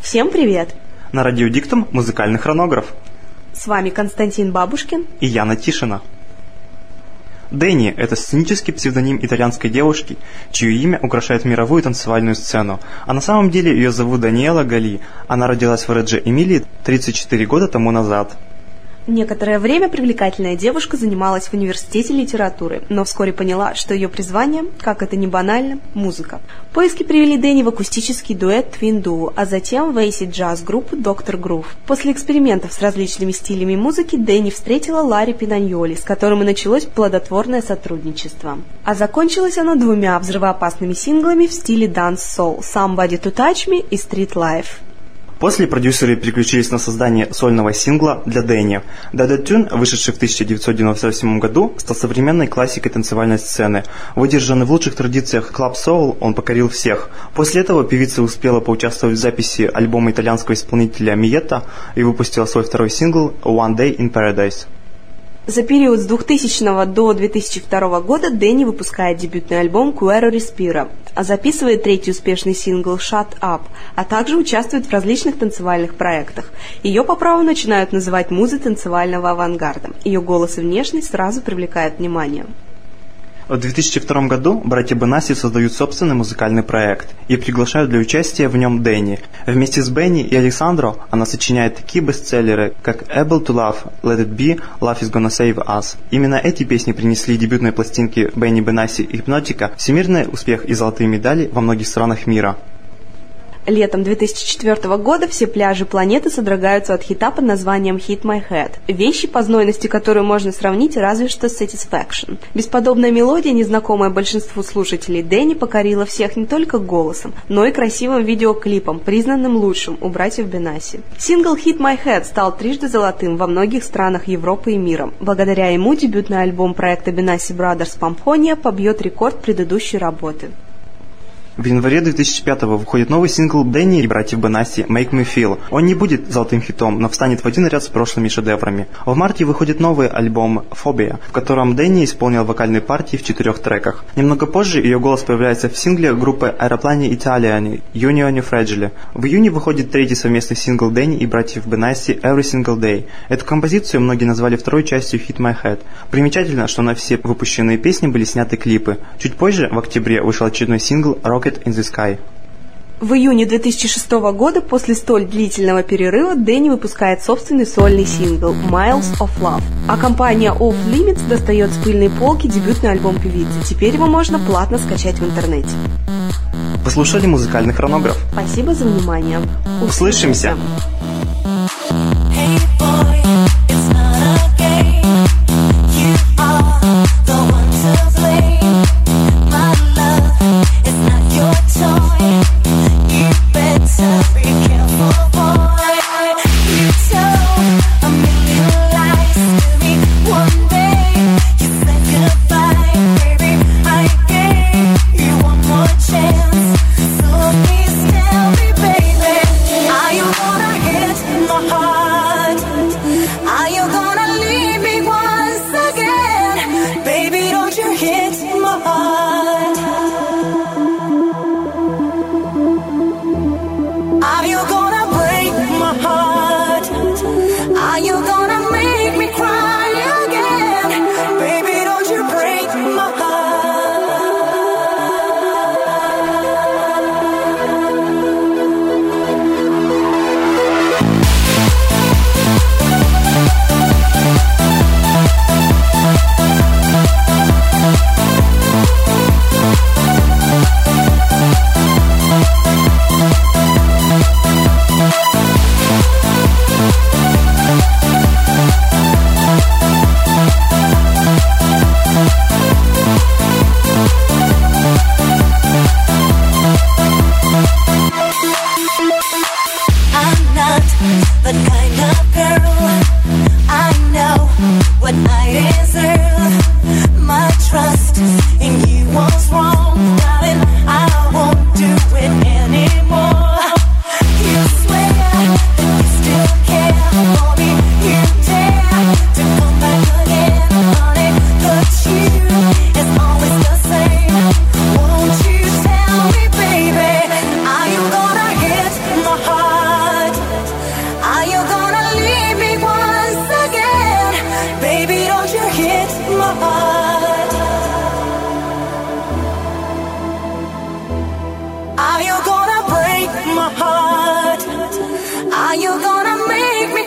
Всем привет! На радио Диктум музыкальный хронограф. С вами Константин Бабушкин и Яна Тишина. Дэнни – это сценический псевдоним итальянской девушки, чье имя украшает мировую танцевальную сцену. А на самом деле ее зовут Даниэла Галли. Она родилась в Редже Эмилии 34 года тому назад. Некоторое время привлекательная девушка занималась в университете литературы, но вскоре поняла, что ее призвание, как это ни банально, музыка. Поиски привели Дэнни в акустический дуэт Twin Duo, а затем в acid-джаз-группу Dr. Groove. После экспериментов с различными стилями музыки Дэнни встретила Ларри Пинаньоли, с которым и началось плодотворное сотрудничество. А закончилось оно двумя взрывоопасными синглами в стиле dance-soul «Somebody to Touch Me» и «Street Life». После продюсеры переключились на создание сольного сингла для Дэнни. «That Tune», вышедший в 1997 году, стал современной классикой танцевальной сцены. Выдержанный в лучших традициях Club Soul, он покорил всех. После этого певица успела поучаствовать в записи альбома итальянского исполнителя Mietta и выпустила свой второй сингл «One Day in Paradise». За период с 2000 до 2002 года Дэнни выпускает дебютный альбом «Quero Respiro», а записывает третий успешный сингл «Shut Up», а также участвует в различных танцевальных проектах. Ее по праву начинают называть музой танцевального авангарда. Ее голос и внешность сразу привлекают внимание. В 2002 году братья Бенасси создают собственный музыкальный проект и приглашают для участия в нем Дэнни. Вместе с Бенни и Александро она сочиняет такие бестселлеры, как «Able to Love», «Let It Be», «Love is Gonna Save Us». Именно эти песни принесли дебютной пластинке Бенни Бенасси и «Hypnotica» всемирный успех и золотые медали во многих странах мира. Летом 2004 года все пляжи планеты содрогаются от хита под названием «Hit My Head», вещи, по знойности которую можно сравнить разве что с «Satisfaction». Бесподобная мелодия, незнакомая большинству слушателей, Дэнни покорила всех не только голосом, но и красивым видеоклипом, признанным лучшим у братьев Бенасси. Сингл «Hit My Head» стал трижды золотым во многих странах Европы и мира. Благодаря ему дебютный альбом проекта Benassi Brothers «Помпония» побьет рекорд предыдущей работы. В январе 2005-го выходит новый сингл Дэнни и братьев Бенасси «Make Me Feel». Он не будет золотым хитом, но встанет в один ряд с прошлыми шедеврами. В марте выходит новый альбом «Phobia», в котором Дэнни исполнил вокальные партии в 4 треках. Немного позже ее голос появляется в сингле группы Aeroplani Italiani «Unione Fragile». В июне выходит третий совместный сингл Дэнни и братьев Бенасси «Every Single Day». Эту композицию многие назвали второй частью «Hit My Head». Примечательно, что на все выпущенные песни были сняты клипы. Чуть позже, в октябре, вышел очередной сингл «Rocket in the Sky». В июне 2006 года, после столь длительного перерыва, Дэнни выпускает собственный сольный сингл «Miles of Love», а компания Off Limits достает с пыльной полки дебютный альбом певицы. Теперь его можно платно скачать в интернете. Послушали музыкальный хронограф. Спасибо за внимание. Услышимся! heart. Are you gonna make me